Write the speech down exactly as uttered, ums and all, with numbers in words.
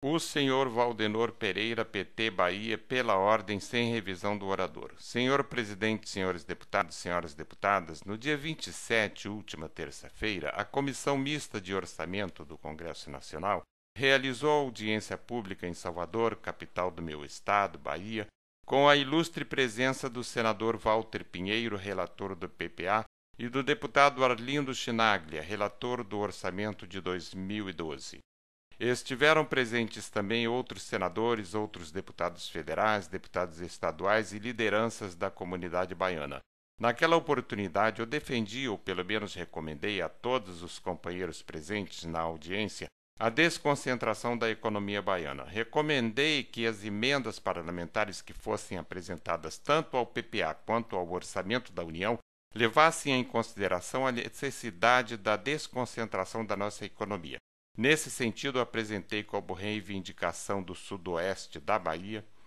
O senhor Valdenor Pereira, P T, Bahia, pela ordem, sem revisão do orador. Senhor presidente, senhores deputados, senhoras deputadas, no dia vinte e sete, última terça-feira, a Comissão Mista de Orçamento do Congresso Nacional realizou audiência pública em Salvador, capital do meu estado, Bahia, com a ilustre presença do senador Walter Pinheiro, relator do P P A, e do deputado Arlindo Chinaglia, relator do orçamento de dois mil e doze. Estiveram presentes também outros senadores, outros deputados federais, deputados estaduais e lideranças da comunidade baiana. Naquela oportunidade, eu defendi, ou pelo menos recomendei a todos os companheiros presentes na audiência, a desconcentração da economia baiana. Recomendei que as emendas parlamentares que fossem apresentadas tanto ao P P A quanto ao Orçamento da União levassem em consideração a necessidade da desconcentração da nossa economia. Nesse sentido, apresentei como reivindicação do sudoeste da Bahia